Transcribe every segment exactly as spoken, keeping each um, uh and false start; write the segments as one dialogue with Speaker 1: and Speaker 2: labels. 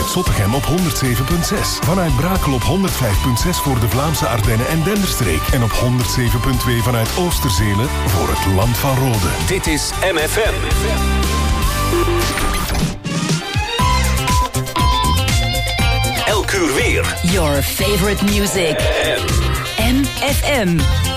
Speaker 1: Zottegem op honderd zeven komma zes. Vanuit Brakel op honderd vijf komma zes voor de Vlaamse Ardennen en Denderstreek. En op honderd zeven komma twee vanuit Oosterzelen voor het Land van Rode.
Speaker 2: Dit is M F M. Elk uur weer.
Speaker 3: Your favorite music. M F M.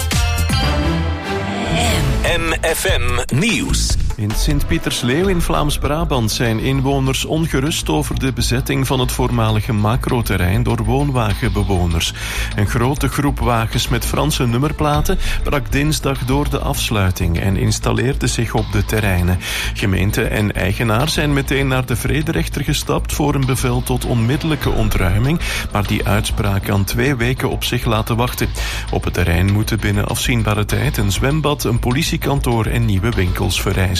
Speaker 2: M F M Nieuws.
Speaker 4: In Sint-Pietersleeuw in Vlaams-Brabant zijn inwoners ongerust over de bezetting van het voormalige macroterrein door woonwagenbewoners. Een grote groep wagens met Franse nummerplaten brak dinsdag door de afsluiting en installeerde zich op de terreinen. Gemeente en eigenaar zijn meteen naar de vrederechter gestapt voor een bevel tot onmiddellijke ontruiming, maar die uitspraak kan twee weken op zich laten wachten. Op het terrein moeten binnen afzienbare tijd een zwembad, een politiekantoor en nieuwe winkels verrijzen.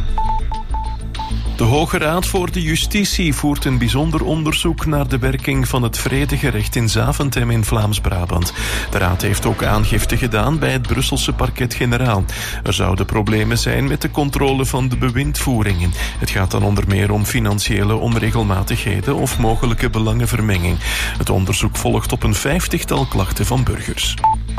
Speaker 4: De Hoge Raad voor de Justitie voert een bijzonder onderzoek naar de werking van het vredegerecht in Zaventem in Vlaams-Brabant. De Raad heeft ook aangifte gedaan bij het Brusselse parquet-generaal. Er zouden problemen zijn met de controle van de bewindvoeringen. Het gaat dan onder meer om financiële onregelmatigheden of mogelijke belangenvermenging. Het onderzoek volgt op een vijftigtal klachten van burgers.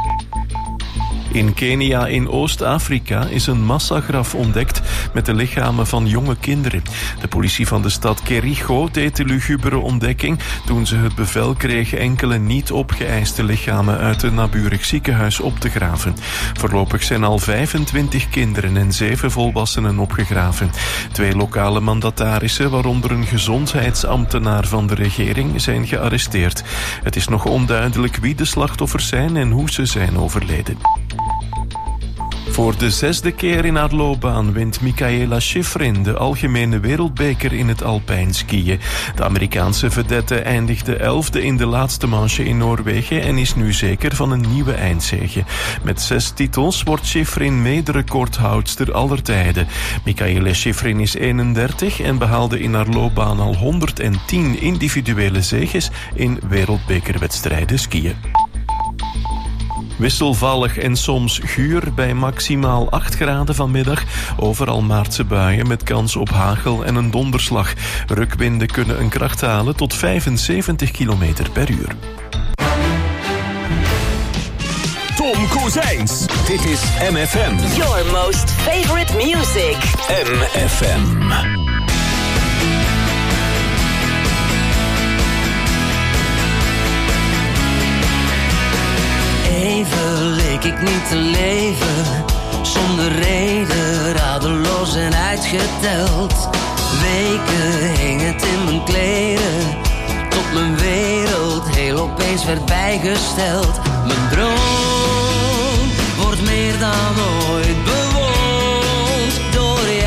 Speaker 4: In Kenia in Oost-Afrika is een massagraf ontdekt met de lichamen van jonge kinderen. De politie van de stad Kericho deed de lugubere ontdekking toen ze het bevel kregen enkele niet opgeëiste lichamen uit een naburig ziekenhuis op te graven. Voorlopig zijn al vijfentwintig kinderen en zeven volwassenen opgegraven. Twee lokale mandatarissen, waaronder een gezondheidsambtenaar van de regering, zijn gearresteerd. Het is nog onduidelijk wie de slachtoffers zijn en hoe ze zijn overleden. Voor de zesde keer in haar loopbaan wint Mikaela Shiffrin de algemene wereldbeker in het alpijn skiën. De Amerikaanse vedette eindigde elfde in de laatste manche in Noorwegen en is nu zeker van een nieuwe eindzege. Met zes titels wordt Shiffrin mederecordhoudster aller tijden. Mikaela Shiffrin is eenendertig en behaalde in haar loopbaan al honderdtien individuele zeges in wereldbekerwedstrijden skiën. Wisselvallig en soms guur bij maximaal acht graden vanmiddag. Overal maartse buien met kans op hagel en een donderslag. Rukwinden kunnen een kracht halen tot vijfenzeventig kilometer per uur.
Speaker 2: Tom Kozijns. Dit is M F M.
Speaker 3: Your most favorite music.
Speaker 2: M F M.
Speaker 5: Even leek ik niet te leven, zonder reden, radeloos en uitgeteld. Weken hing het in mijn kleren, tot mijn wereld heel opeens werd bijgesteld. Mijn droom wordt meer dan ooit bewoond door jou.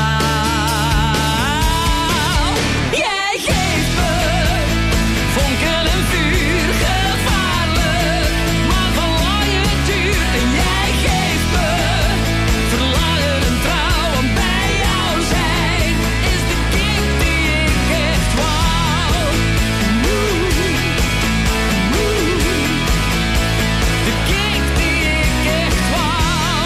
Speaker 5: Jij geeft me vonken en vuur, gevaarlijk, maar van lange duur. En jij geeft me verlangen en trouw, en bij jou zijn is de kick die ik echt wou. Woe, woe, de kick die ik echt wou.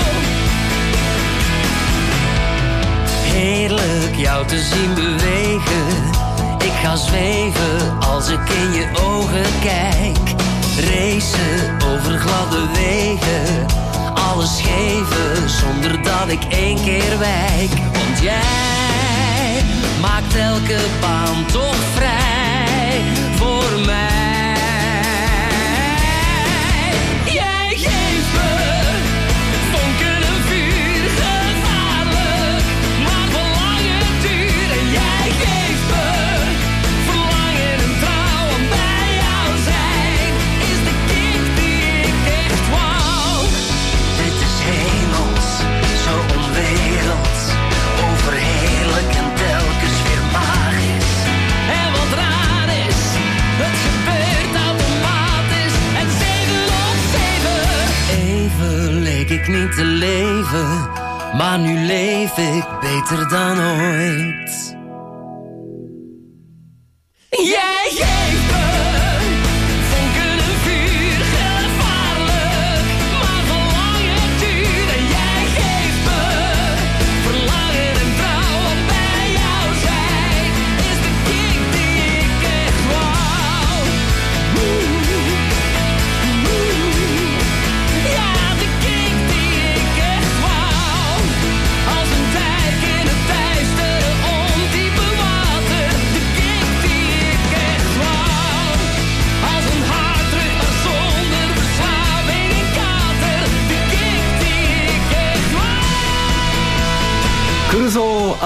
Speaker 5: Heerlijk jou te zien bewegen. Ik ga zweven als ik in je ogen kijk. Racen over gladde wegen, alles geven zonder dat ik één keer wijk. Want jij maakt elke baan toch vrij voor mij. Jij geeft me vonken en vuur, gevaarlijk, maar van lange duur. En jij geeft me verlangen en trouw, en bij jou zijn is de kick die ik echt wou. Dit is hemels, zo onwerelds, overheerlijk en telkens weer magisch. En wat raar is, het gebeurt automatisch. En zeven op zeven. Even leek ik niet te leven, maar nu leef ik beter dan ooit. Jij geeft me vonken en vuur, gevaarlijk, maar van lange duur. En jij geeft me verlangen en trouw, en bij jou zijn is de kick die ik echt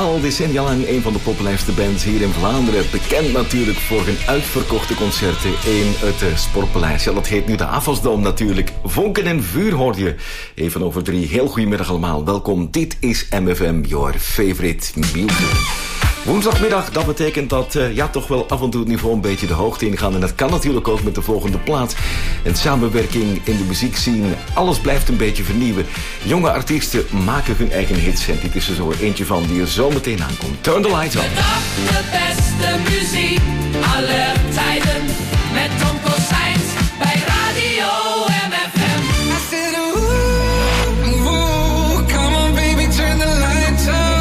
Speaker 6: al decennia lang een van de populairste bands hier in Vlaanderen. Bekend natuurlijk voor hun uitverkochte concerten in het uh, Sportpaleis. Ja, dat heet nu de Avasdom natuurlijk. Vonken en vuur hoor je. Even over drie. Heel goedemiddag allemaal. Welkom. Dit is M F M, your favorite music. Woensdagmiddag, dat betekent dat uh, ja, toch wel af en toe het niveau een beetje de hoogte ingaan. En dat kan natuurlijk ook met de volgende plaat. En samenwerking in de muziekscene, alles blijft een beetje vernieuwen. Jonge artiesten maken hun eigen hits. En dit is er zo eentje van die er zo meteen aankomt. Turn the lights on.
Speaker 5: De dag, de beste muziek aller tijden. Met Tom Kozijns bij Radio M F M.
Speaker 7: I said, ooh, ooh, come on baby, turn the lights on.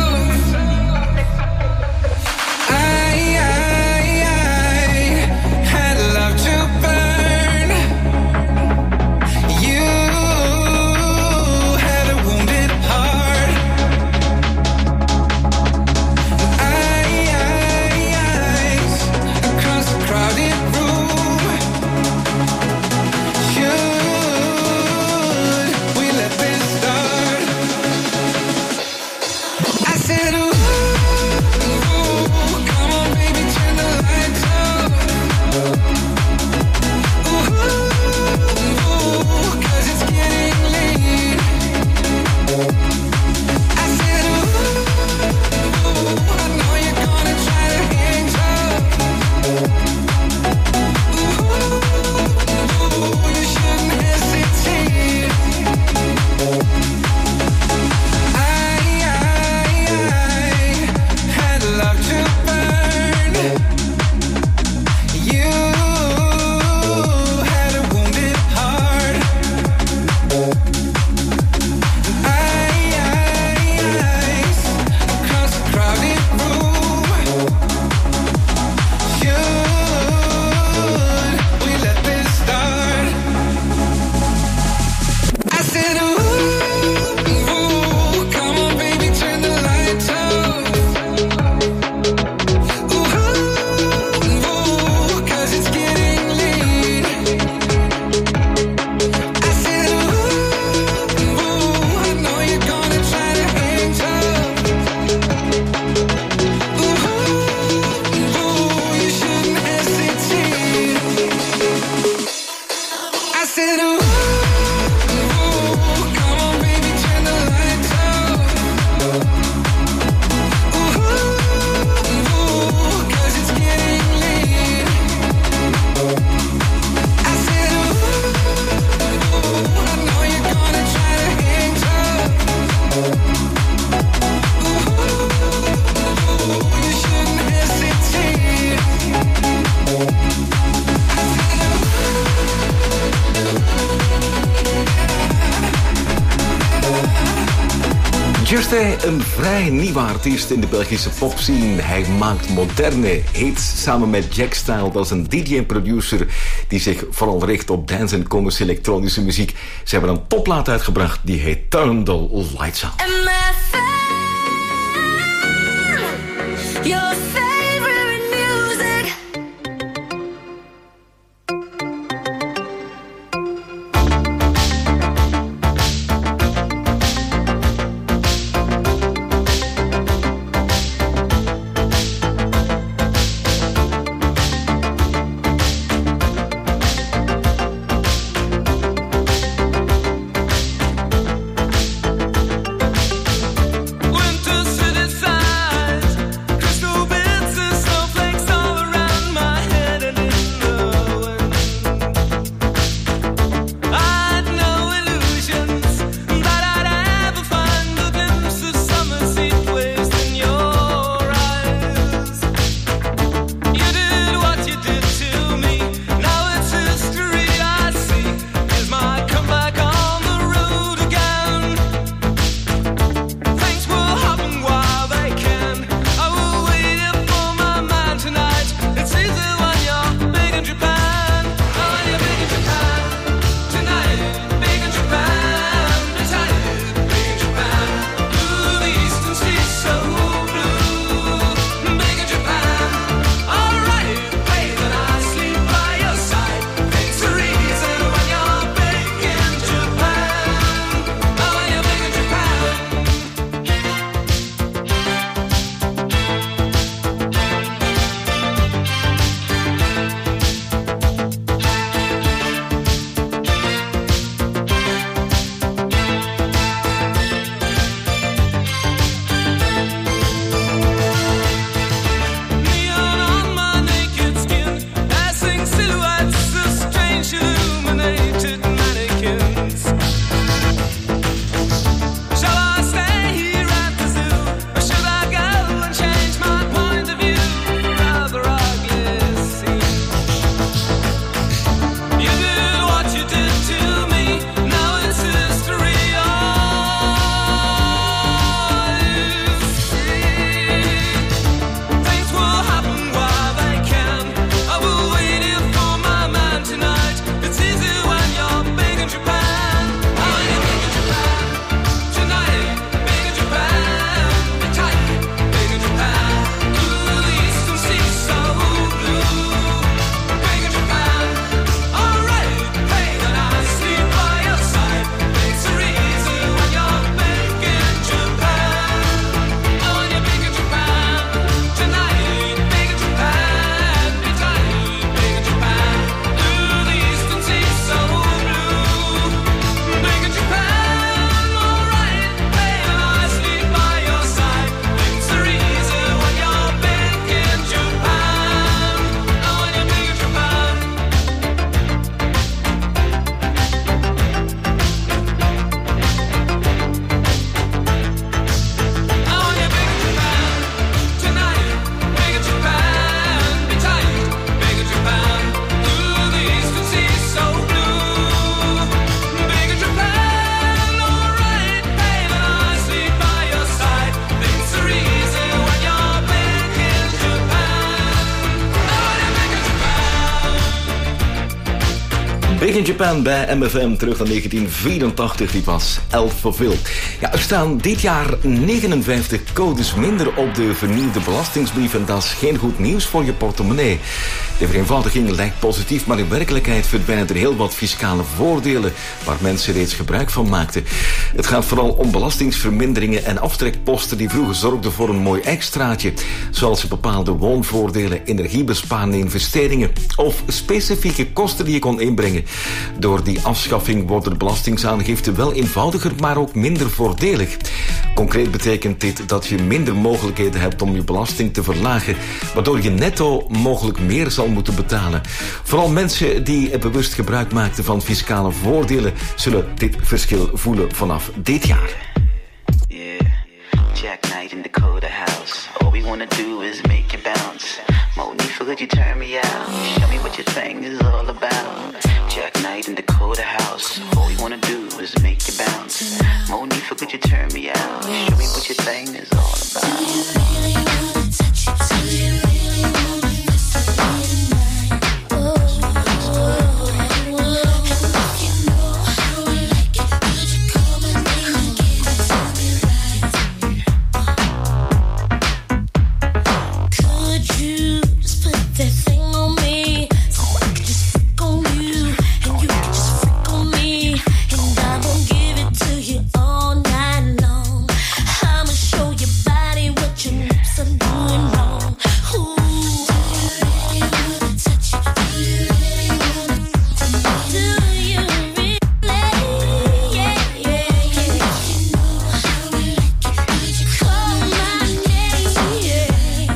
Speaker 6: Een vrij nieuwe artiest in de Belgische popscene. Hij maakt moderne hits samen met Jack Style. Dat is een D J en producer die zich vooral richt op dance en komische elektronische muziek. Ze hebben een topplaat uitgebracht die heet Turn the Lights On.
Speaker 5: Winter city sighs, crystal bell.
Speaker 6: Made in Japan bij M F M, terug naar negentien vierentachtig, die was elf voor veel. Ja, er staan dit jaar negenenvijftig codes minder op de vernieuwde belastingsbrief en dat is geen goed nieuws voor je portemonnee. De vereenvoudiging lijkt positief, maar in werkelijkheid verdwijnen er heel wat fiscale voordelen waar mensen reeds gebruik van maakten. Het gaat vooral om belastingsverminderingen en aftrekposten die vroeger zorgden voor een mooi extraatje, zoals bepaalde woonvoordelen, energiebesparende investeringen of specifieke kosten die je kon inbrengen. Door die afschaffing worden de belastingaangiften wel eenvoudiger, maar ook minder voordelig. Concreet betekent dit dat je minder mogelijkheden hebt om je belasting te verlagen, waardoor je netto mogelijk meer zal moeten betalen. Vooral mensen die bewust gebruik maakten van fiscale voordelen zullen dit verschil voelen vanaf dit jaar.
Speaker 8: Yeah, Jack Knight in Dakota House. All we wanna do is make you bounce. Monifa, could you turn me out? Show me what your thing is all about. Jack Knight in Dakota House. All we wanna do is make you bounce. Monifa, could you turn me out? Show me what your thing is all about. Do you really wanna touch it? Do you really wanna miss it tonight? Oh, oh, oh, oh. And if you know how I like it, could you call my name and give it to me right? Could you just put that thing on me so I could just freak on you and you could just freak on me, and I won't give it to you all night long. I'ma show your body what your lips are doing wrong. Ooh. Do you really wanna touch it? Do you really wanna? Do you really? Yeah, yeah, yeah. You know how I like it. Could you call my name? Yeah.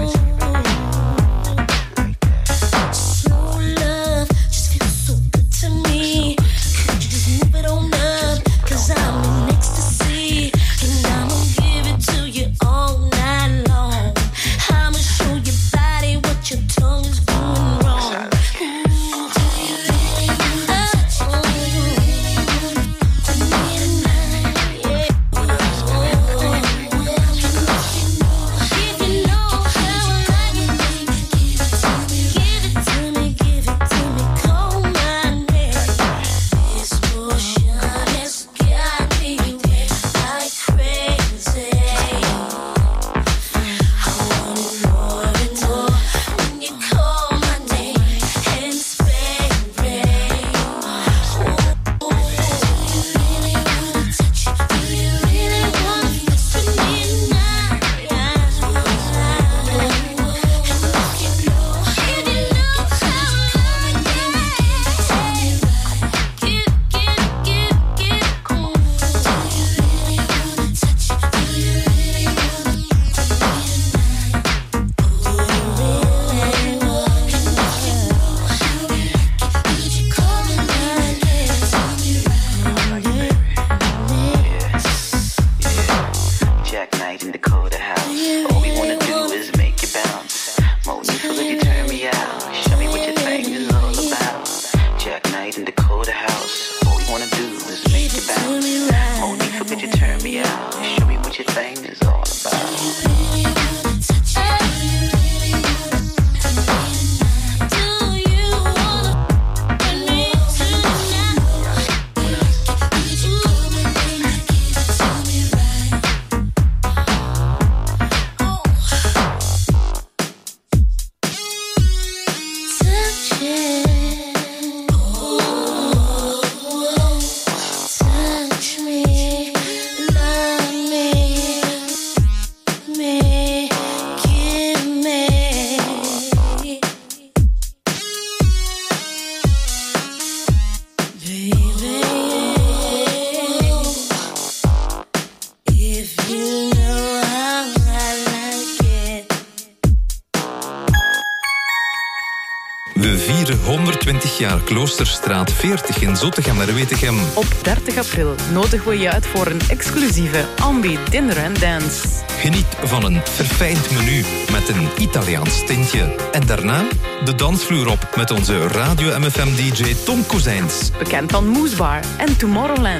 Speaker 8: Slow love just feels so good to me. Could you just move it on up? Cause I'm in ecstasy, and I'ma give it to you all night long. I'ma show your body what your tongue is doing wrong. Ooh, do you really wanna touch it? Do you really wanna touch me tonight? Yeah. If you know how I like it, give it to me, give it to me, call my name. This motion has got me wet like crazy. I want it more and more when you call my name and spread rain. Oh, do you really wanna touch it? Do you really wanna mess with me tonight? And if you know, if you know how I like it, give, give, give, give. Do you really wanna touch it? Do you really wanna touch me tonight? Do you really wanna? And if you know how I like it, could you call me by name? Tell me right. Jack Knight in Dakota House. All we wanna do is make you bounce. Monifa, could you turn me out? Show me what your thing is all about. Jack Knight in Dakota House. All we wanna do is make you bounce. Monifa, could you turn me out? Show me what your thing is all about.
Speaker 5: really wanna touch it? Do you really wanna touch me tonight? Do you wanna bring me tonight? Could you call my name and give it to me right? Oh. Touch it. Oh, touch me, love me, me, give me. Baby, if you know how I like it.
Speaker 9: We vieren honderdtwintig jaar Kloosterstraat veertig in Zottegem-Merwetegem.
Speaker 10: Op dertig april nodigen we je uit voor een exclusieve Ambi Dinner and Dance.
Speaker 9: Geniet van een verfijnd menu met een Italiaans tintje. En daarna de dansvloer op met onze Radio M F M D J Tom Kozijns.
Speaker 10: Bekend van Moose Bar en Tomorrowland.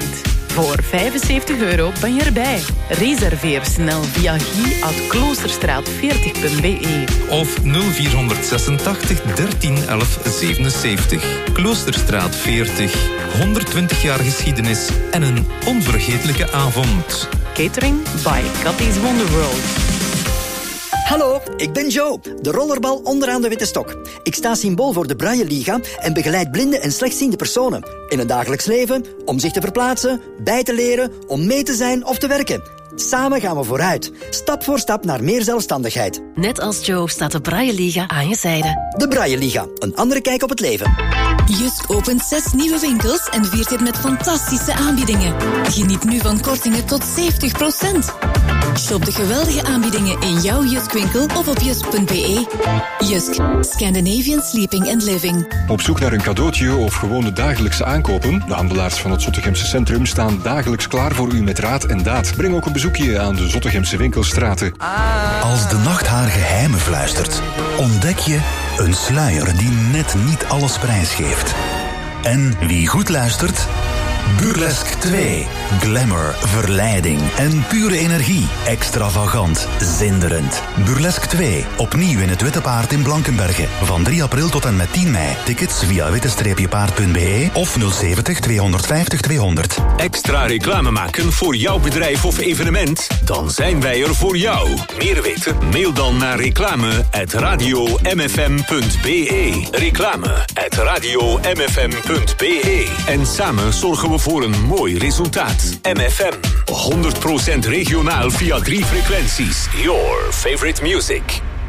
Speaker 10: Voor vijfenzeventig euro ben je erbij. Reserveer snel via guy at kloosterstraat veertig punt b e.
Speaker 9: Of nul vierhonderdzesentachtig dertien elf zevenenzeventig. Kloosterstraat veertig. honderdtwintig jaar geschiedenis en een onvergetelijke avond.
Speaker 10: Catering by Cathy's Wonderworld.
Speaker 11: Hallo, ik ben Joe, de rollerbal onderaan de witte stok. Ik sta symbool voor de Braille Liga en begeleid blinde en slechtziende personen. In het dagelijks leven, om zich te verplaatsen, bij te leren, om mee te zijn of te werken. Samen gaan we vooruit, stap voor stap naar meer zelfstandigheid.
Speaker 3: Net als Joe staat de Braille Liga aan je zijde.
Speaker 11: De Braille Liga, een andere kijk op het leven.
Speaker 12: Jusk opent zes nieuwe winkels en viert dit met fantastische aanbiedingen. Geniet nu van kortingen tot zeventig procent. Shop de geweldige aanbiedingen in jouw Jusk-winkel of op jusk punt b e. Jusk, Scandinavian Sleeping and Living.
Speaker 13: Op zoek naar een cadeautje of gewoon de dagelijkse aankopen? De handelaars van het Zottegemse Centrum staan dagelijks klaar voor u met raad en daad. Breng ook een bezoekje aan de Zottegemse winkelstraten.
Speaker 14: Als de nacht haar geheimen fluistert, ontdek je een sluier die net niet alles prijsgeeft. En wie goed luistert... Burlesque twee. Glamour, verleiding en pure energie. Extravagant, zinderend. Burlesque twee. Opnieuw in het Witte Paard in Blankenberge. Van drie april tot en met tien mei. Tickets via witte paard punt b e of nul zeventig tweehonderdvijftig tweehonderd.
Speaker 2: Extra reclame maken voor jouw bedrijf of evenement? Dan zijn wij er voor jou. Meer weten? Mail dan naar reclame at radio m f m punt b e. Reclame at radio m f m punt b e. En samen zorgen we voor een mooi resultaat. M F M. honderd procent regionaal via drie frequenties. Your favorite music.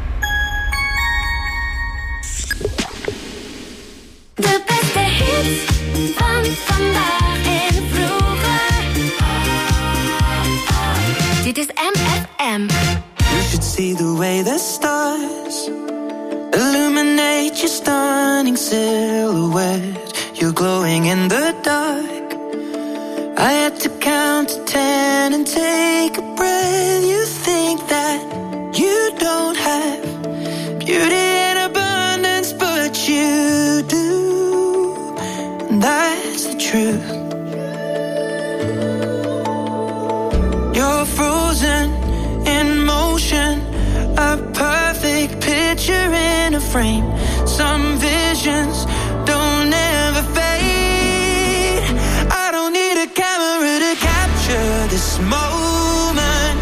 Speaker 5: De beste hits van vandaag en vroeger. Dit is M F M.
Speaker 15: You should see the way the stars illuminate your stunning silhouette. You're glowing in the dark. I had to count to ten and take a breath. You think that you don't have beauty in abundance, but you do. And that's the truth. You're frozen in motion, a perfect picture in a frame. Some visions don't ever fade. I don't need a camera to capture this moment.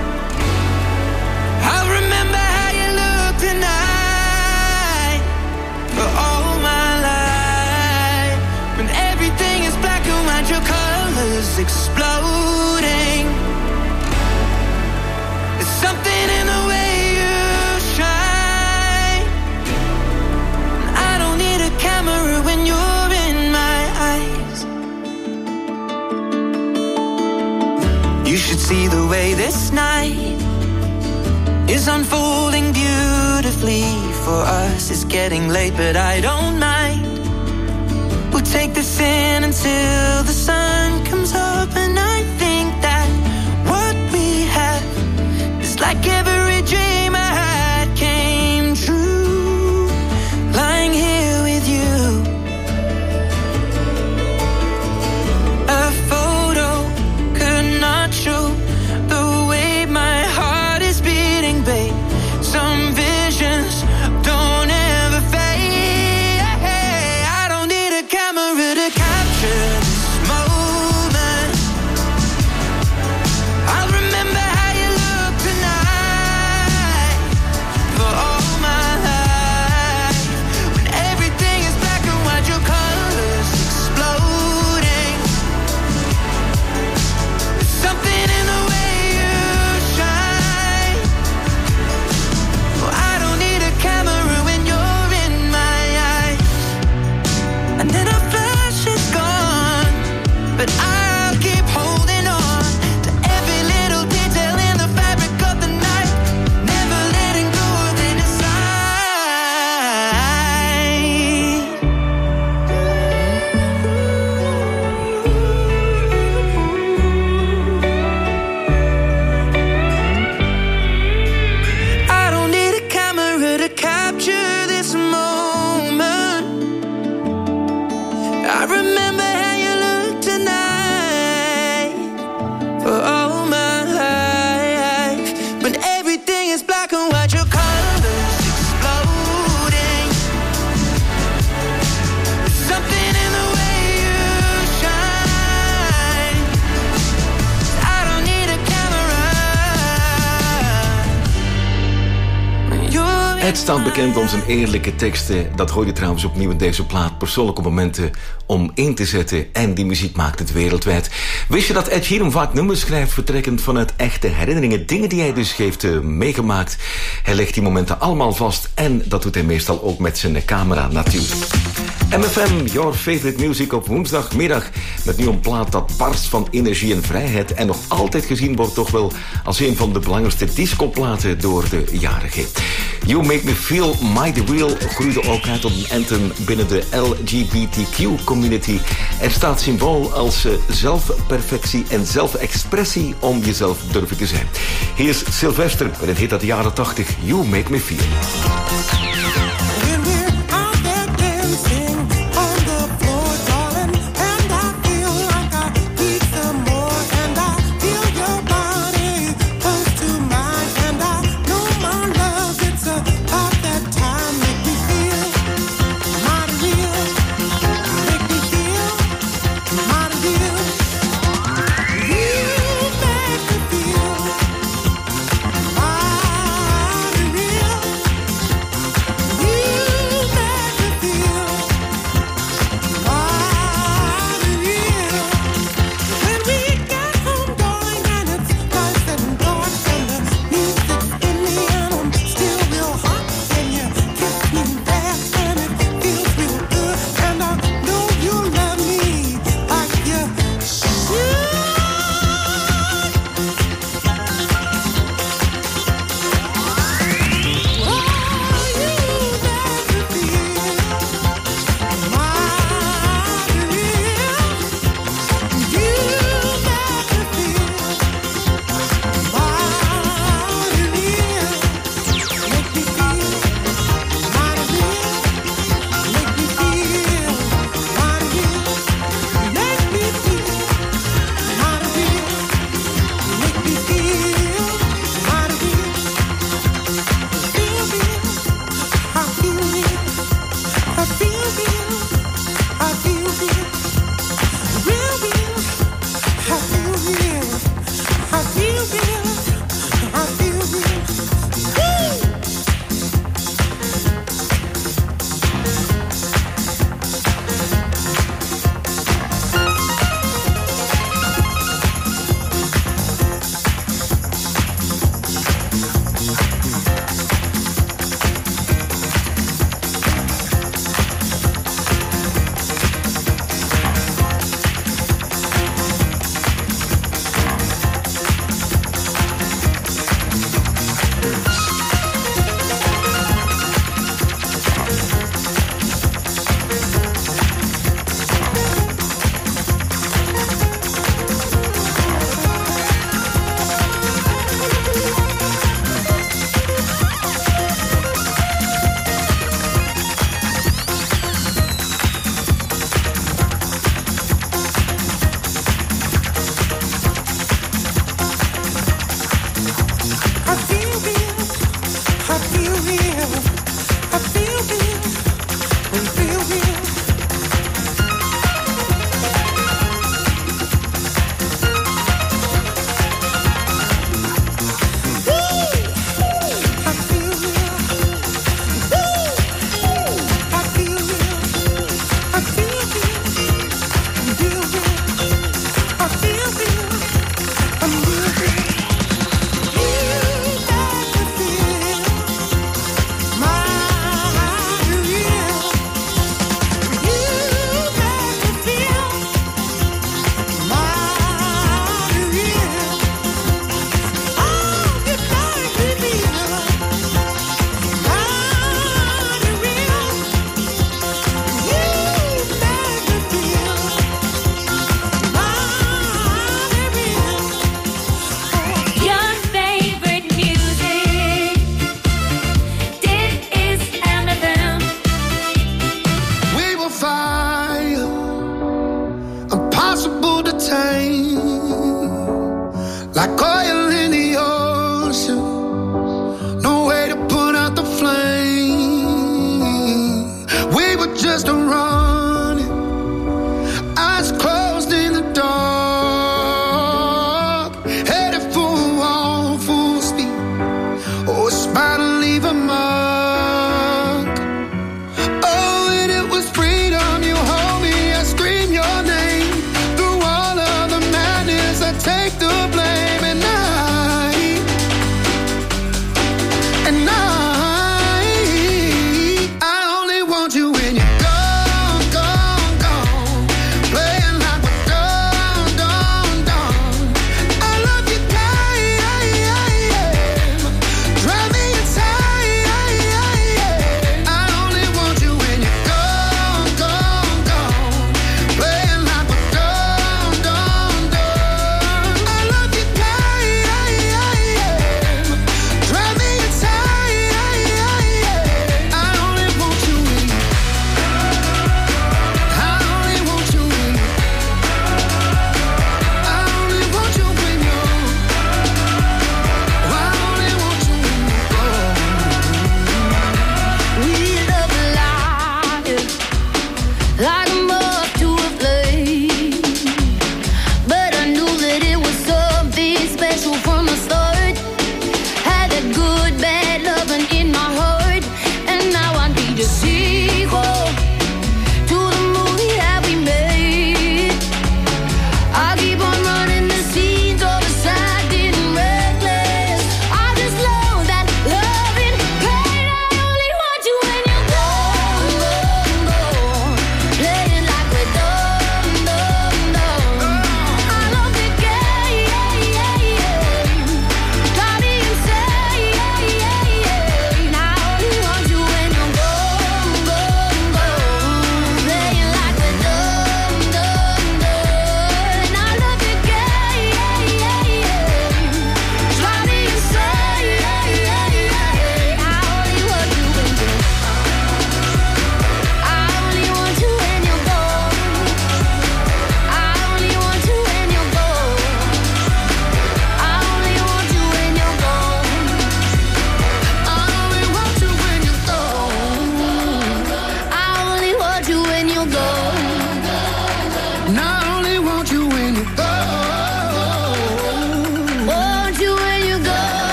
Speaker 15: I'll remember how you look tonight for all my life. When everything is black and white, your colors exploding. There's something in the way you shine. I don't need a camera when you're in my eyes. You should see the way this night is unfolding beautifully for us. It's getting late, but I don't mind. We'll take this in until the sun comes up, and I think that what we have is like every dream I had came true. Lying here with you, a photo could not show the way my heart is beating, babe. Some visions don't ever fade. I don't need a camera to capture this moment. I'll remember how you look tonight
Speaker 6: staat bekend om zijn eerlijke teksten. Dat hoor je trouwens opnieuw in deze plaat. Persoonlijke momenten om in te zetten. En die muziek maakt het wereldwijd. Wist je dat Ed Sheeran vaak nummers schrijft vertrekkend vanuit echte herinneringen? Dingen die hij dus heeft uh, meegemaakt. Hij legt die momenten allemaal vast. En dat doet hij meestal ook met zijn camera natuurlijk. M F M, your favorite music op woensdagmiddag. Met nu een plaat dat barst van energie en vrijheid. En nog altijd gezien wordt toch wel als een van de belangrijkste discoplaten door de jarigen. You Make Me Feel Mighty Real groeide ook uit tot een anthem binnen de L G B T Q community. Er staat symbool als uh, zelfperfectie en zelfexpressie om jezelf durven te zijn. Hier is Sylvester met een hit uit de jaren tachtig. You Make Me Feel.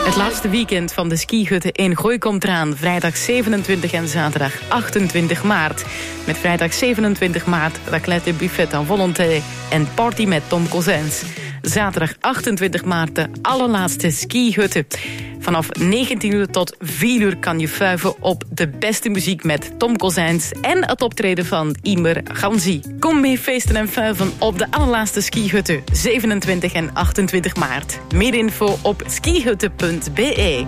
Speaker 10: Het laatste weekend van de skihutten in Gooi komt eraan. Vrijdag zevenentwintig en zaterdag achtentwintig maart. Met vrijdag zevenentwintig maart raclette, buffet en volonté en party met Tom Cousins. Zaterdag achtentwintig maart de allerlaatste skihutten. Vanaf negentien uur tot vier uur kan je fuiven op de beste muziek met Tom Cousins en het optreden van Imer Ganzi. Kom mee feesten en fuiven op de allerlaatste skihutten, zevenentwintig en achtentwintig maart. Meer info op skihutten punt be.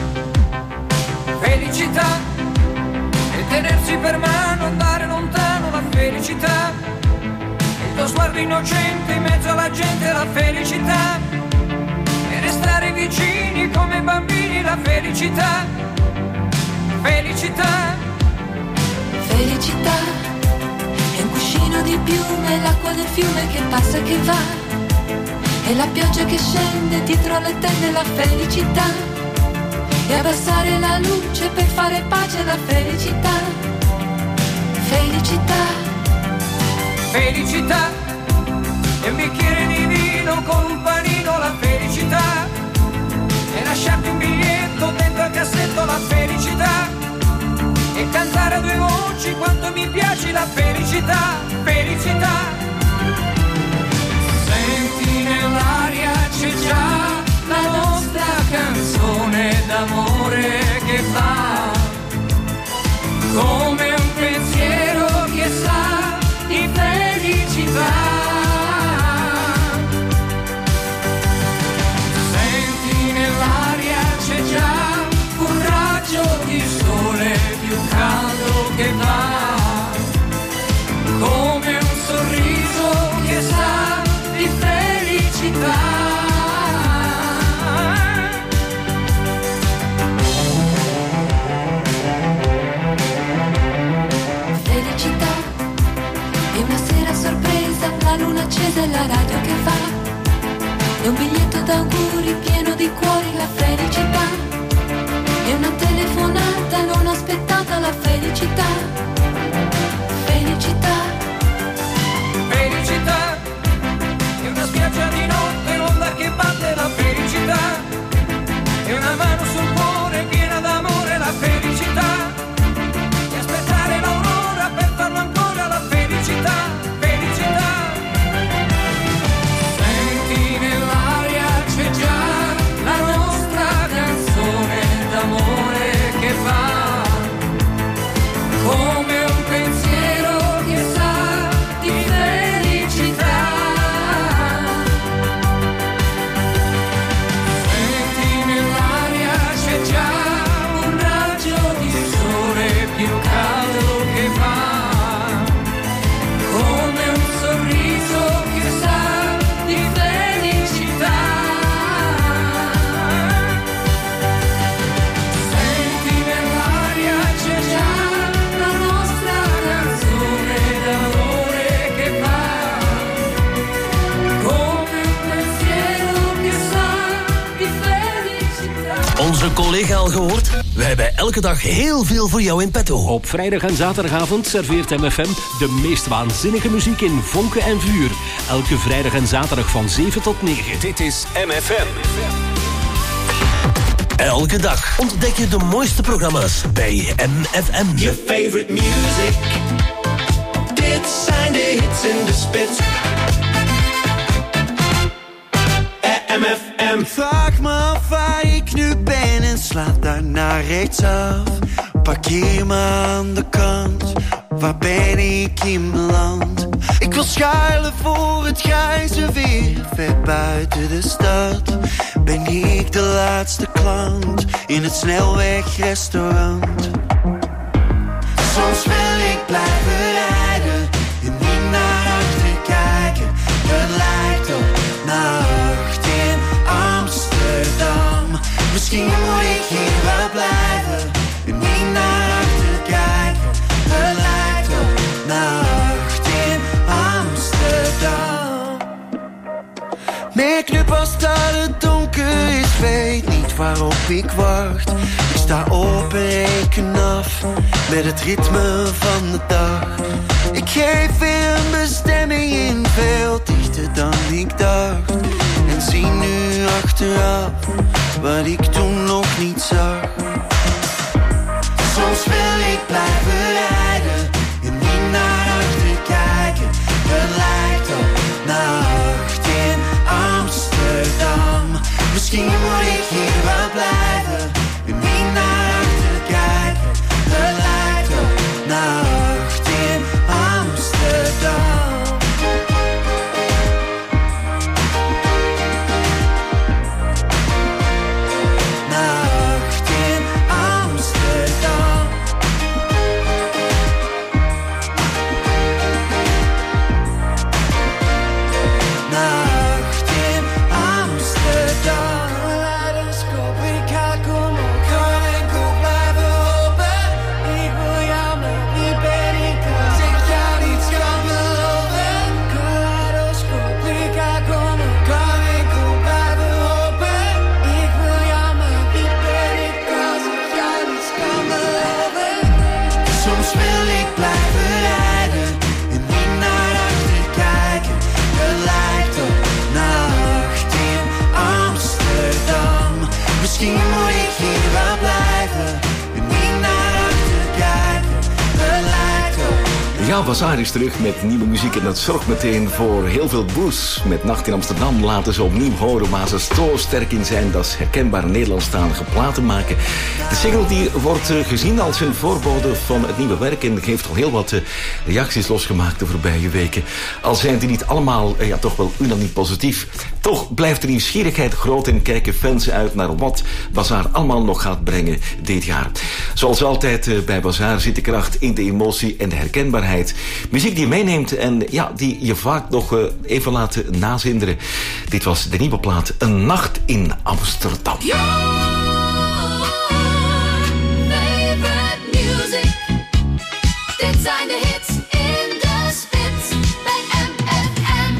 Speaker 5: Felicità e tenersi per mano, andare lontano, la felicità. Il tuo sguardo innocente in mezzo alla gente, la felicità. E restare vicini come bambini, la felicità. Felicità.
Speaker 16: Felicità è un cuscino di piume, l'acqua del fiume che passa e che va. E la pioggia che scende dietro le tende, la felicità. E abbassare la luce per fare pace, la felicità. Felicità.
Speaker 5: Felicità è un bicchiere di vino con un panino, la felicità. E lasciarti un biglietto dentro al cassetto, la felicità. E cantare a due voci quanto mi piace, la felicità. Felicità. Senti nell'aria c'è già la nostra canzone d'amore che va come un pensiero che sa di felicità. Senti nell'aria c'è già un raggio di sole più caldo che va come un sorriso che sa di felicità.
Speaker 16: La luna accesa e la radio che va. E un biglietto d'auguri pieno di cuori, la felicità. E una telefonata non aspettata, la felicità. Felicità.
Speaker 5: Felicità. E una spiaggia di notte, l'onda che batte, la felicità. E una mano sul cuore piena d'amore, la felicità. E aspettare l'aurora per farlo ancora, la felicità. Come un pensiero che sa di felicità. Senti nell'aria c'è già un raggio di sole più caldo che va come un sorriso che sa di felicità. Senti nell'aria c'è già
Speaker 17: onze collega al gehoord? Wij hebben elke dag heel veel voor jou in petto.
Speaker 18: Op vrijdag en zaterdagavond serveert M F M de meest waanzinnige muziek in vonken en vuur. Elke vrijdag en zaterdag van zeven tot negen.
Speaker 2: Dit is M F M.
Speaker 17: Elke dag ontdek je de mooiste programma's bij M F M.
Speaker 19: Your favorite music. Dit zijn de hits in de spits. M F M.
Speaker 20: Ik vraag me af waar ik nu ben en sla daarna rechtsaf. Parkeer me aan de kant, waar ben ik in beland? Ik wil schuilen voor het grijze weer, ver buiten de stad. Ben ik de laatste klant in het snelwegrestaurant? Soms wil ik blijven rijden en niet naar achter kijken. Het lijkt op nacht in Amsterdam. Misschien moet ik hier wel blijven en niet naar achter kijken. Het lijkt op nacht in Amsterdam. Merk nu pas dat het donker is, weet niet waarop ik wacht. Ik sta op en reken af met het ritme van de dag. Ik geef weer een bestemming in, veel dichter dan ik dacht. En zie nu achteraf wat ik toen Misschien moet ik hier wel blijven en niet naar achter kijken. Het lijkt op.
Speaker 6: Ja, Bazaar is terug met nieuwe muziek en dat zorgt meteen voor heel veel boost. Met Nacht in Amsterdam laten ze opnieuw horen waar ze zo sterk in zijn. Dat is herkenbaar Nederlandstalige platen maken. De single die wordt gezien als een voorbode van het nieuwe werk en heeft al heel wat reacties losgemaakt de voorbije weken. Al zijn die niet allemaal ja, toch wel unaniem positief. Toch blijft de nieuwsgierigheid groot en kijken fans uit naar wat Bazaar allemaal nog gaat brengen dit jaar. Zoals altijd bij Bazaar zit de kracht in de emotie en de herkenbaarheid. Muziek die je meeneemt en ja, die je vaak nog uh, even laat nazinderen. Dit was de nieuwe plaat Een Nacht in Amsterdam.
Speaker 16: Dit zijn de hits in de spits bij M F M.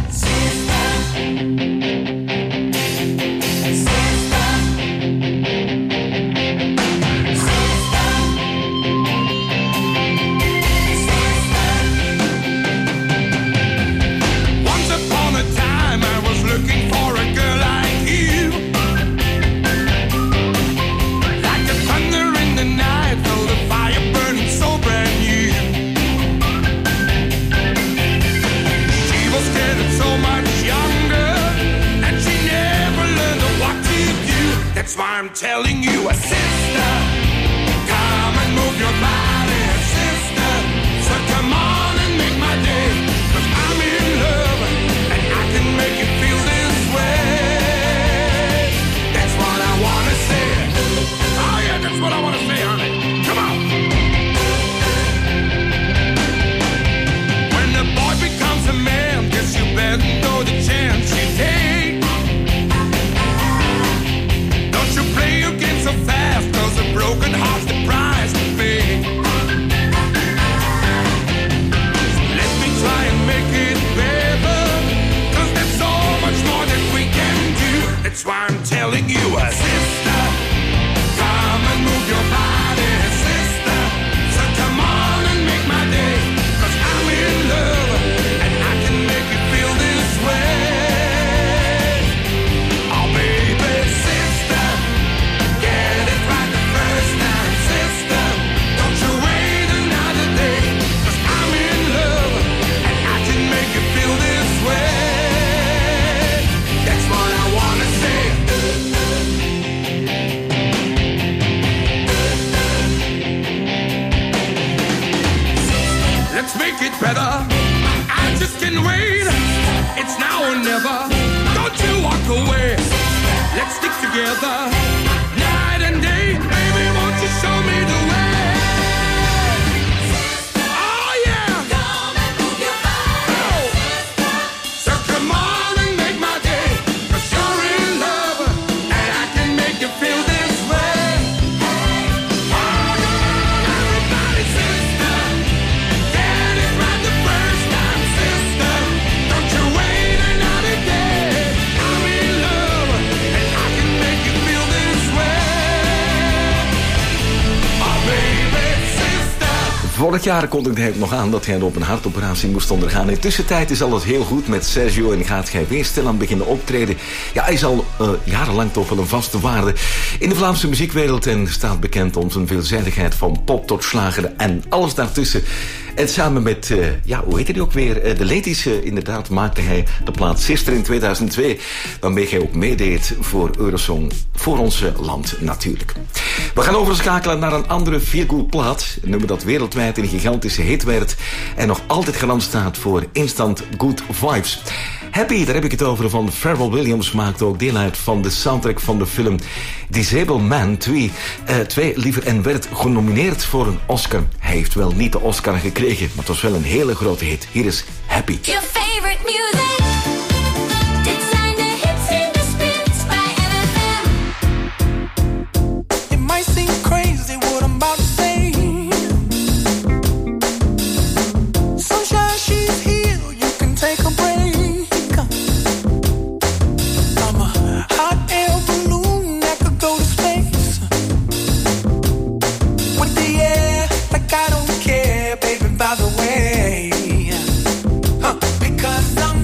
Speaker 19: Once upon a time I was looking for a girl like you. Like the thunder in the night, feel the fire burning so brand new. She was getting so much younger, and she never learned what to do. That's why I'm telling you, a sister, come and move your body, sister. So come on and make my day, 'cause I'm in love, and I can make you feel this way. That's what I wanna say. Oh yeah, that's what I wanna say, honey. Come on. When a boy becomes a man, guess you better know the chance you take. Don't you play your game so fast, 'cause a broken heart's the price to pay. Let me try and make it better, 'cause there's so much more that we can do. That's why I'm telling you, a sister, come and move your body, sister. So come on and make my day, 'cause I'm in love, and I can make you feel this way. Oh baby, sister, get it right the first time, sister. Don't you wait another day, 'cause I'm in love, and I can make you feel this way. That's what I wanna say. Let's make it better. I just can't wait. It's now or never. Don't you walk away. Let's stick together. Night and day. Baby, won't you show me the way? Oh yeah. Come and move your body. Oh. So come on and make my day. 'Cause you're in love. And I can make you feel this way. Oh, everybody, sister. Get it right the first time, sister. Don't you wait another day. I'm in love, and I can make you feel this way. Oh baby, sister.
Speaker 6: Vorig jaar kondigde hij nog aan dat hij een open hartoperatie moest ondergaan. In tussentijd is alles heel goed met Sergio en gaat hij weer stilaan beginnen optreden. Ja, hij is al uh, jarenlang toch wel een vaste waarde in de Vlaamse muziekwereld en staat bekend om zijn veelzijdigheid van pop tot slager en alles daartussen. En samen met, uh, ja, hoe heette die ook weer? Uh, de Ladies, uh, inderdaad, maakte hij de plaat Sister in tweeduizend twee. Waarmee hij ook meedeed voor Eurosong. Voor ons land, natuurlijk. We gaan overschakelen naar een andere feel-good plaat. Een nummer dat wereldwijd een gigantische hit werd. En nog altijd garant staat voor instant good vibes. Happy, daar heb ik het over, van Pharrell Williams, maakt ook deel uit van de soundtrack van de film Disabled Man twee. Uh, twee liever, en werd genomineerd voor een Oscar. Hij heeft wel niet de Oscar gekregen, maar het was wel een hele grote hit. Hier is Happy.
Speaker 16: Your favorite music. Dit zijn de hits in de spits bij M F M.
Speaker 20: It might seem crazy what I'm about to say. Sunshine, she's here, you can take a break. I'm a hot air balloon that could go to space. With the air, like I don't care, baby, by the way. Huh, because I'm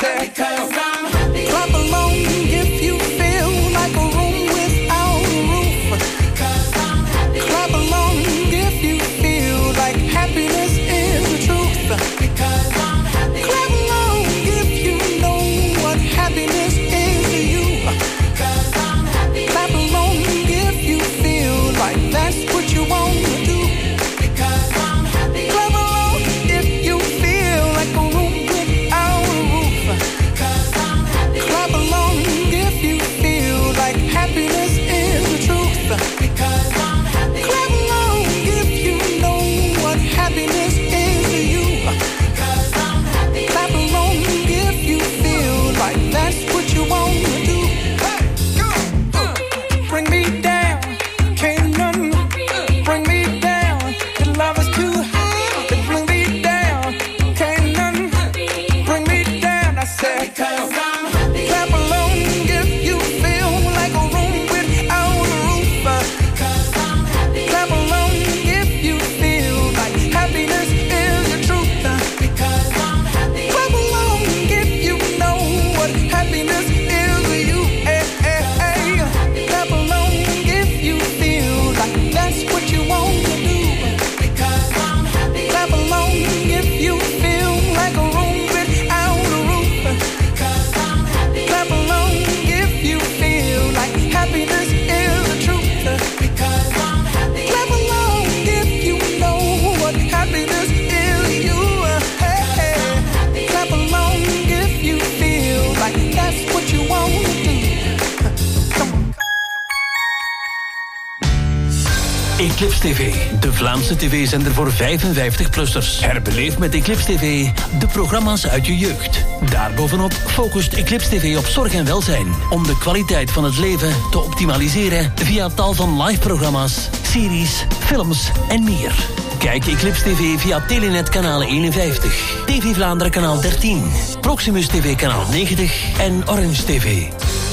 Speaker 7: said, because I'm happy. Clap along if you feel like a room without a roof. Because I'm happy. Clap along if you feel like happiness is the truth. Because I'm happy. Clap along if you know what happiness is to you. Because I'm happy. Clap along if you feel like that's what you want to do. Because I'm happy. Clap along if you feel like a room without a roof. Because I'm happy. Clap along if you feel like happiness is the truth. Because I'm happy. Clap along if you know what happiness is to you. Because I'm happy. Clap along if you feel like that's what you want to do. Hey, go, uh, bring me down, can't none bring me down. The love is too high, to bring me down, can't none bring me down. I said, because I'm happy. Clap along if you feel like a room without a roof. Because I'm happy. Clap along if you feel like happiness is the truth. Because I'm happy. Clap along if you know what happiness is to you. Hey, hey, hey. Clap along if you feel like that's what you want to do. Because I'm happy. Clap along if you feel like a room without a roof. Because I'm happy. Clap along if you feel like happiness is the truth. Because I'm happy. Clap along if you know what happiness is to you. Hey, hey. Clap along if you feel like that's what you want to do.
Speaker 18: Eclipse T V, de Vlaamse tv-zender voor vijfenvijftig-plussers. Herbeleef met Eclipse T V de programma's uit je jeugd. Daarbovenop focust Eclipse T V op zorg en welzijn, om de kwaliteit van het leven te optimaliseren via tal van live-programma's, series, films en meer. Kijk Eclipse T V via Telenet kanaal eenenvijftig, T V Vlaanderen kanaal dertien, Proximus T V kanaal negentig en Orange T V.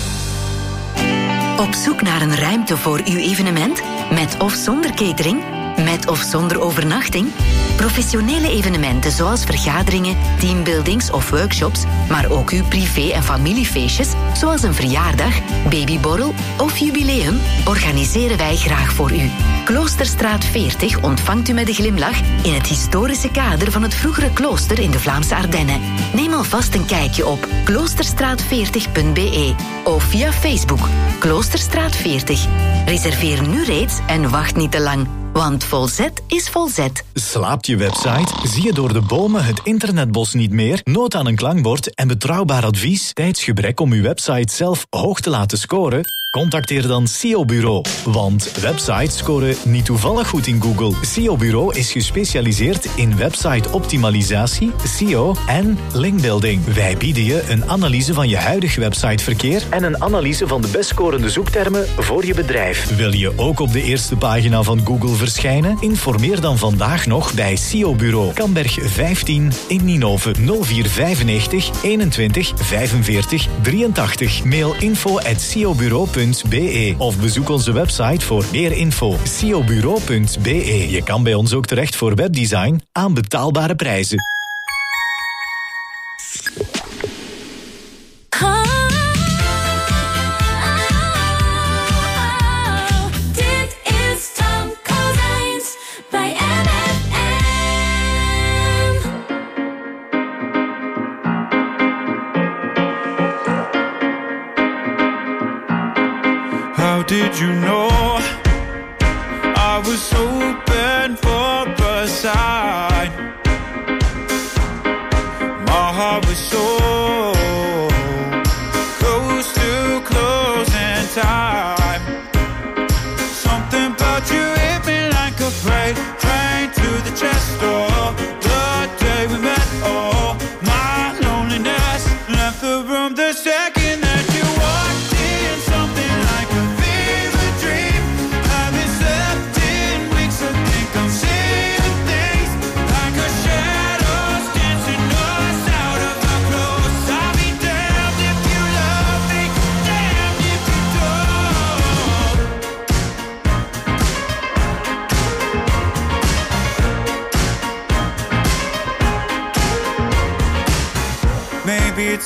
Speaker 3: Op zoek naar een ruimte voor uw evenement? Met of zonder catering? Met of zonder overnachting? Professionele evenementen zoals vergaderingen, teambuildings of workshops, maar ook uw privé- en familiefeestjes, zoals een verjaardag, babyborrel of jubileum, organiseren wij graag voor u. Kloosterstraat veertig ontvangt u met een glimlach in het historische kader van het vroegere klooster in de Vlaamse Ardennen. Neem alvast een kijkje op kloosterstraat veertig punt b e of via Facebook Kloosterstraat veertig. Reserveer nu reeds en wacht niet te lang. Want volzet is volzet.
Speaker 21: Slaapt je website? Zie je door de bomen het internetbos niet meer? Nood aan een klankbord en betrouwbaar advies? Tijdsgebrek om uw website zelf hoog te laten scoren? Contacteer dan S E O Bureau. Want websites scoren niet toevallig goed in Google. S E O Bureau is gespecialiseerd in website-optimalisatie, S E O en linkbuilding. Wij bieden je een analyse van je huidig websiteverkeer en een analyse van de best scorende zoektermen voor je bedrijf. Wil je ook op de eerste pagina van Google verschijnen? Informeer dan vandaag nog bij S E O Bureau. Kamberg vijftien in Ninove nul vier vijfennegentig eenentwintig vijfenveertig drieëntachtig. Mail info at s e o bureau punt b e of bezoek onze website voor meer info. s e o bureau punt b e. Je kan bij ons ook terecht voor webdesign aan betaalbare prijzen.
Speaker 22: Did you know I was hoping for a sign? My heart was so close to closing time. Something about you hit me like a freight train to the chest door. The day we met, oh, my loneliness left the room the second that you walked in. Something like a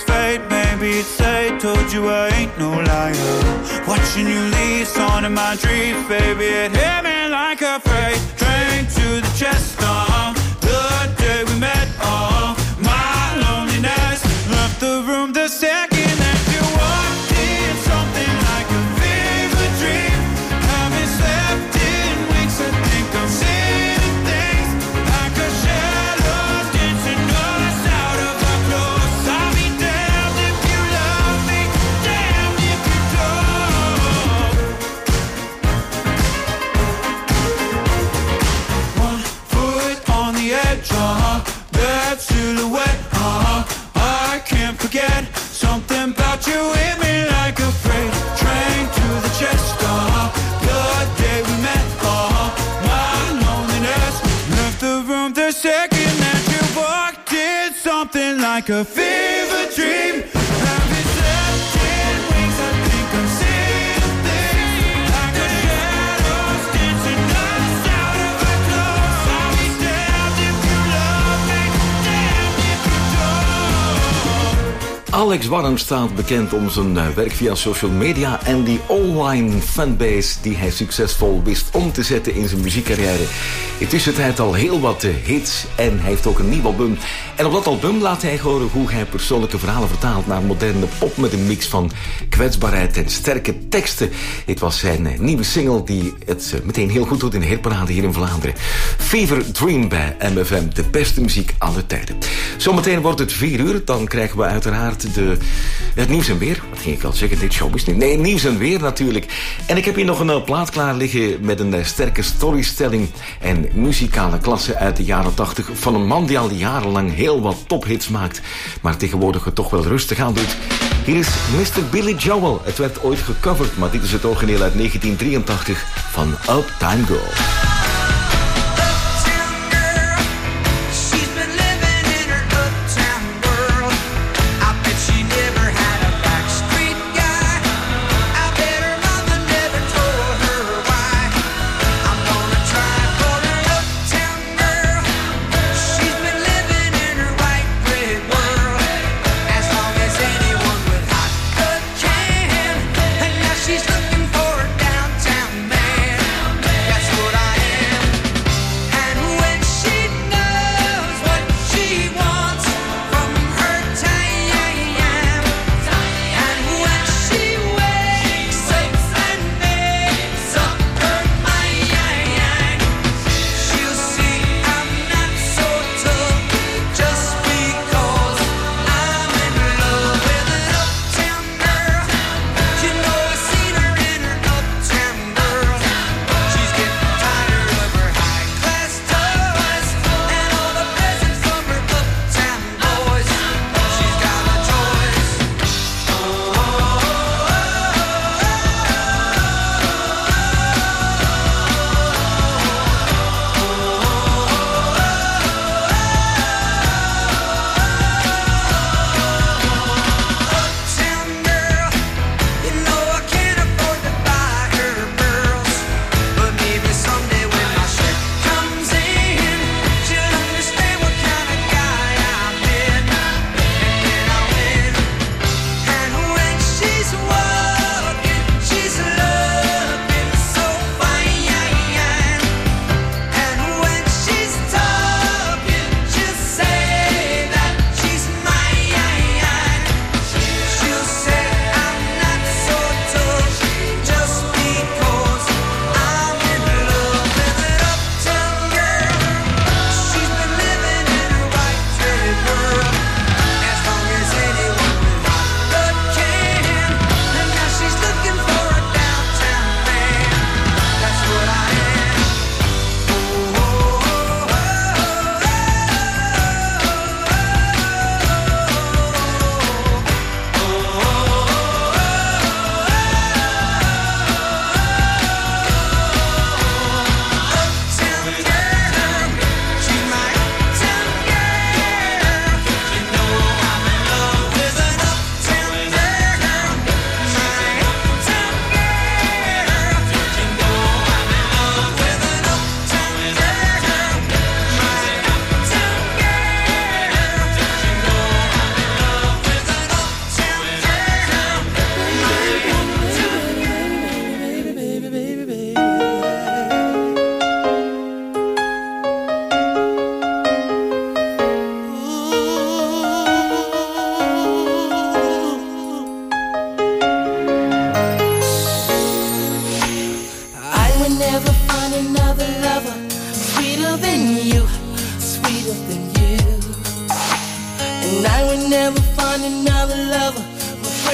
Speaker 22: it's fate, maybe it's fate. Told you I ain't no liar. Watching you leave, on in my dreams, baby, it hit me like a freight train to the chest. Uh, the day we met, uh, my loneliness left the room the second that you walked in. Something like a fever dream. Haven't slept in weeks. I think I'm seeing things like a shadow dancing us out of our clothes. I'll be damned if you love me, damned if you don't. One foot on the edge, uh-huh. That silhouette, uh-huh. I can't forget something about you hit me like a freight train to the chest, uh-huh. The day we met, uh-huh. My loneliness left the room the second that you walked in. Something like a fever dream. Haven't slept in weeks. I think I'm seeing things like a shadows dancing us out of our clothes. I'll be damned if you love me, damned if you don't.
Speaker 6: Alex Warm staat bekend om zijn uh, werk via social media en die online fanbase die hij succesvol wist om te zetten in zijn muziekcarrière. In tussentijd al heel wat uh, hits en hij heeft ook een nieuw album. En op dat album laat hij horen hoe hij persoonlijke verhalen vertaalt naar moderne pop met een mix van kwetsbaarheid en sterke teksten. Dit was zijn uh, nieuwe single die het uh, meteen heel goed doet in de hitparade hier in Vlaanderen. Fever Dream bij M F M, de beste muziek aller tijden. Zometeen wordt het vier uur, dan krijgen we uiteraard de, het nieuws en weer. Wat ging ik al zeggen? Dit showbiz niet. Nee, nieuws en weer natuurlijk. En ik heb hier nog een uh, plaat klaar liggen met een uh, sterke storytelling en muzikale klasse uit de jaren tachtig van een man die al jarenlang heel wat tophits maakt, maar tegenwoordig het toch wel rustig aan doet. Hier is mister Billy Joel. Het werd ooit gecoverd, maar dit is het origineel uit negentien drieëntachtig van Uptown Girl.
Speaker 5: She's looking for a downtown man. That's what I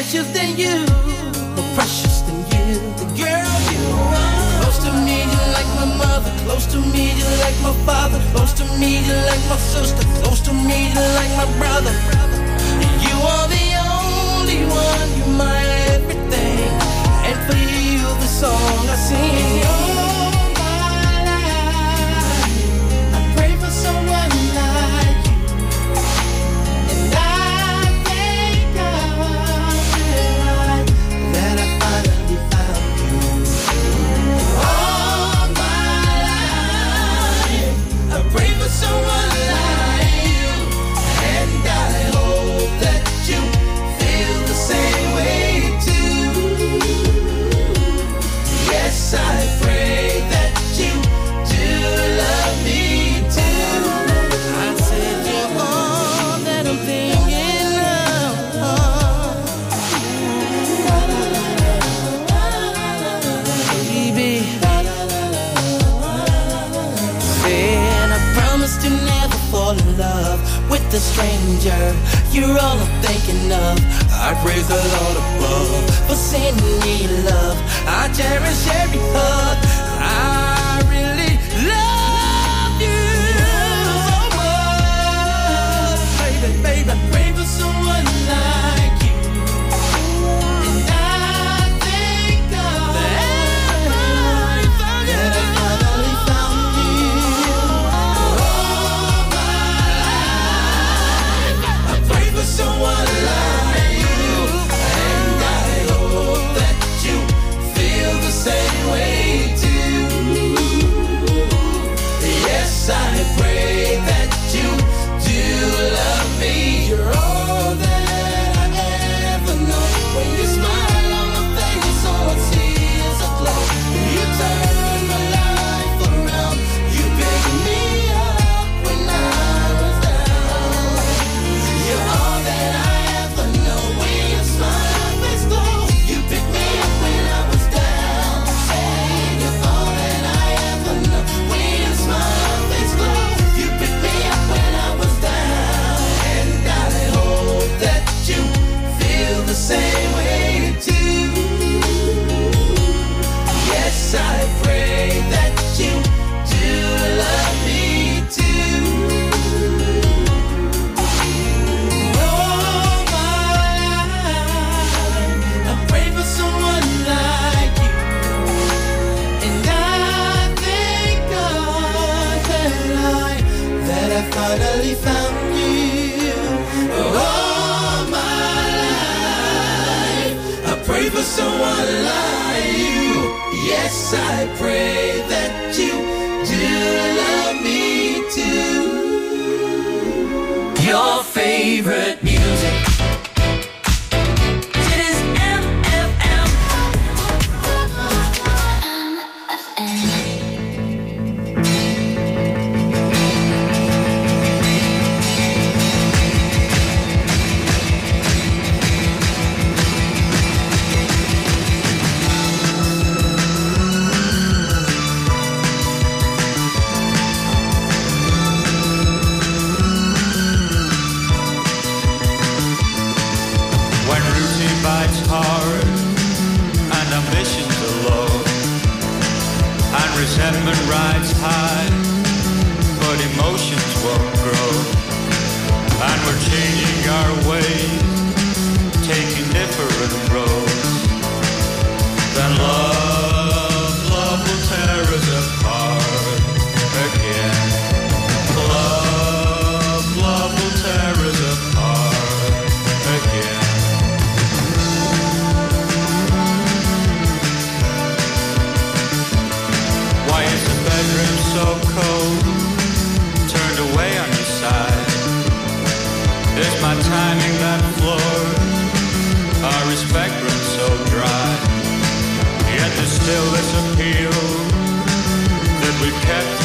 Speaker 5: precious than you, more precious than you, the girl you are. Close to me, you like my mother. Close to me, you like my father. Close to me, you like my sister. Close to me, you like my brother. You are the only one, you're my everything. And for you, the song I sing. All my life, I pray for someone like you. And I thank God that I finally found you. All my life, I pray for someone like you. And I hope that you feel the same way too. Yes, I pray that you do love me too. I said you're all that I'm thinking of, baby. Said I promised to never fall in love with a stranger. You're all I'm thinking of. I praise the Lord above for sending me love. I cherish every hug. I really love you so much, baby, baby. Pray for someone like you. And I thank God that I finally found you. All my life, I pray for someone like you. And I hope that you feel the same way too. Yes, I pray that you do love me. You're all that I ever know. When you smile on my face, all I see is a glow. You turn my life around. You pick me up when I was down. You're all that I ever know. When you smile, my face glow. You pick me up when I was down. Hey, you're all that I ever know. When you smile, my face glow. You pick me up when I was down. And I hope that you feel the same way too. Yes, I pray that you do love me too. All my life, I pray for someone like you. And I thank God that I, that I finally found you. All my life, I pray for someone like you. Yes, I pray that you do love me too. Your favorite music. It is M F M.
Speaker 22: When routine bites hard and ambitions are low, and resentment rides high, but emotions won't grow, and we're changing our ways, taking different roads, then love, love will tear us apart again. Love, love will tear us apart again. Why is the bedroom so cold? Turned away on your side. Is my timing that floored? Our respect runs so dry. Yet there's still this appeal that we've kept